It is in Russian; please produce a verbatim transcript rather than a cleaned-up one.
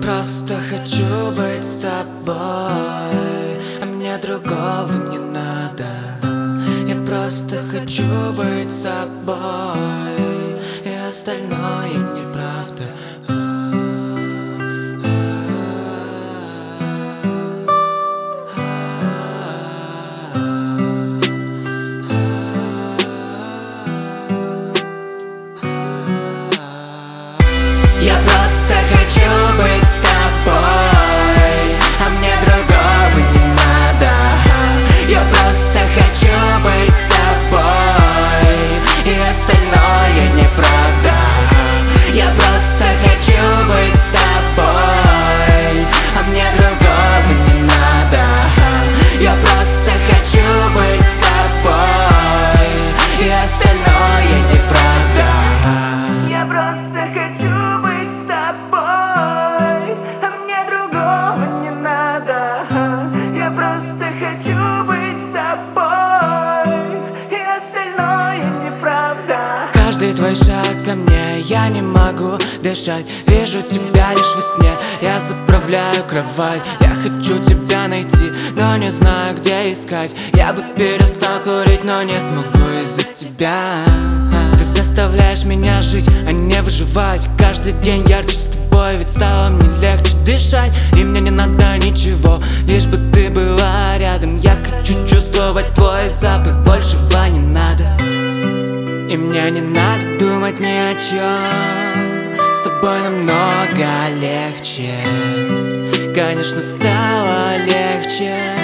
просто хочу быть с тобой, а мне другого не надо. Я просто хочу быть с собой, и остальное неправда. Я просто хочу быть с тобой, а мне другого не надо. Я просто хочу быть с собой, и остальное неправда. Я просто хочу быть с тобой, а мне другого не надо. Я просто хочу быть с собой, и остальное неправда. Я просто хочу Я просто хочу быть с собой, и остальное неправда. Каждый твой шаг ко мне, я не могу дышать. Вижу тебя лишь во сне, я заправляю кровать. Я хочу тебя найти, но не знаю, где искать. Я бы перестал курить, но не смогу из-за тебя. Ты заставляешь меня жить, а не выживать. Каждый день ярче с тобой, ведь стало мне легче дышать. И мне не надо ничего, лишь бы ты была рядом. Я хочу чувствовать твой запах, большего не надо. И мне не надо думать ни о чем, с тобой намного легче. Конечно, стало легче.